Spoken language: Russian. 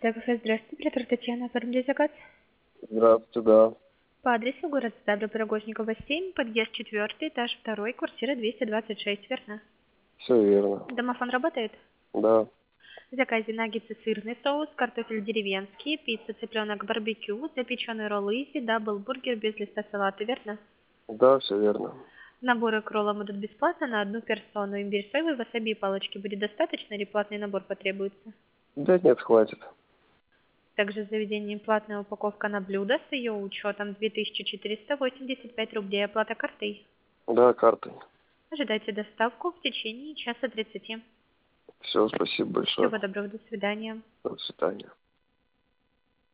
ТКФ, здравствуйте, оператор Татьяна, оформили заказ. Здравствуйте, да. По адресу город Ставрополь-Пирогожникова, 7, подъезд 4, этаж 2, квартира 226, верно? Все верно. Домофон работает? Да. В заказе наггетсы, сырный соус, картофель деревенский, пицца, цыпленок, барбекю, запеченные роллы, изи, даблбургер без листа салата, верно? Да, все верно. Наборы к роллам идут бесплатно на одну персону. Имбирь соевый, васаби и палочки будет достаточно или платный набор потребуется? Да нет, хватит. Также в заведении платная упаковка на блюдо с ее учетом 2485 рублей. Оплата картой. Да, картой. Ожидайте доставку в течение часа 30. Все, спасибо большое. Всего доброго, до свидания. До свидания.